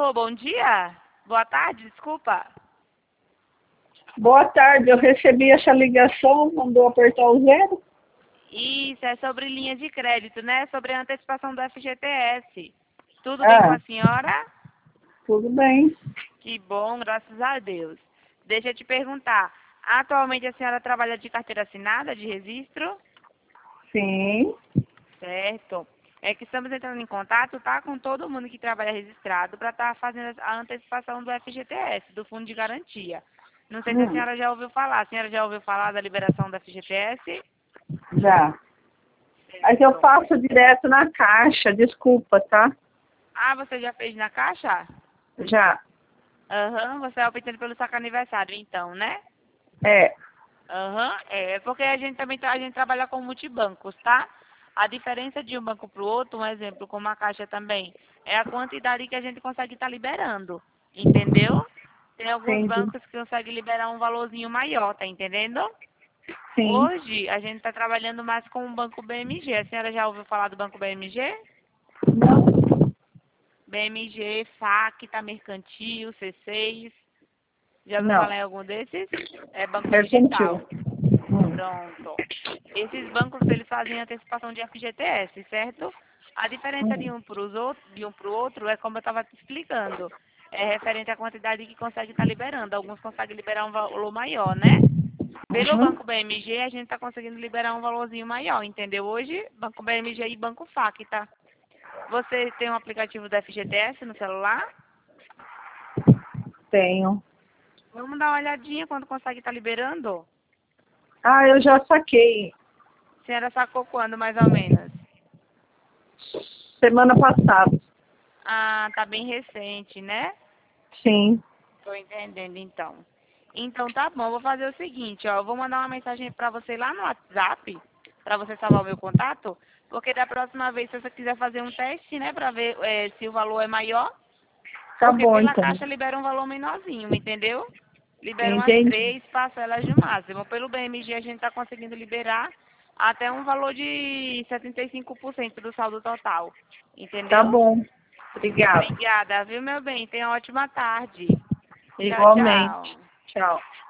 Alô, bom dia? Boa tarde, desculpa. Boa tarde, eu recebi essa ligação, mandou apertar o 0. Isso, é sobre linha de crédito, né? Sobre a antecipação do FGTS. Tudo bem com a senhora? Tudo bem. Que bom, graças a Deus. Deixa eu te perguntar, atualmente a senhora trabalha de carteira assinada, de registro? Sim. Certo. É que estamos entrando em contato, tá? Com todo mundo que trabalha registrado para estar fazendo a antecipação do FGTS, do Fundo de Garantia. Não sei se a senhora já ouviu falar. A senhora já ouviu falar da liberação do FGTS? Já. Mas eu faço direto na caixa, desculpa, tá? Ah, você já fez na Caixa? Já. Aham, você é optando pelo saco aniversário, então, né? É. Aham, porque a gente também a gente trabalha com multibancos, tá? A diferença de um banco para o outro, um exemplo, como a Caixa também, é a quantidade que a gente consegue estar liberando, entendeu? Tem alguns Entendi. bancos que conseguem liberar um valorzinho maior, tá entendendo? Sim. Hoje, a gente está trabalhando mais com o Banco BMG. A senhora já ouviu falar do Banco BMG? Não. BMG, Facta, Mercantil, C6. Já ouviu Não. falar em algum desses? É banco Mercantil. digital. Pronto. Esses bancos, eles fazem antecipação de FGTS, certo? A diferença de um para o outro é como eu estava te explicando. É referente à quantidade que consegue estar liberando. Alguns conseguem liberar um valor maior, né? Pelo Uhum. Banco BMG, a gente está conseguindo liberar um valorzinho maior, entendeu? Hoje, Banco BMG e Banco Facta. Você tem um aplicativo do FGTS no celular? Tenho. Vamos dar uma olhadinha quando consegue estar liberando? Ah, eu já saquei. A senhora sacou quando, mais ou menos? Semana passada. Ah, tá bem recente, né? Sim. Tô entendendo, então. Então tá bom, vou fazer o seguinte, ó. Eu vou mandar uma mensagem pra você lá no WhatsApp, pra você salvar o meu contato, porque da próxima vez, se você quiser fazer um teste, né, pra ver se o valor é maior, Tá porque bom, pela então. Caixa libera um valor menorzinho, entendeu? Libera umas Entendi. 3 parcelas no máximo. Pelo BMG a gente tá conseguindo liberar até um valor de 75% do saldo total, Tá entendeu? bom. Obrigada. Obrigada, viu, meu bem? Tenha uma ótima tarde. Tchau, Igualmente. tchau. Tchau.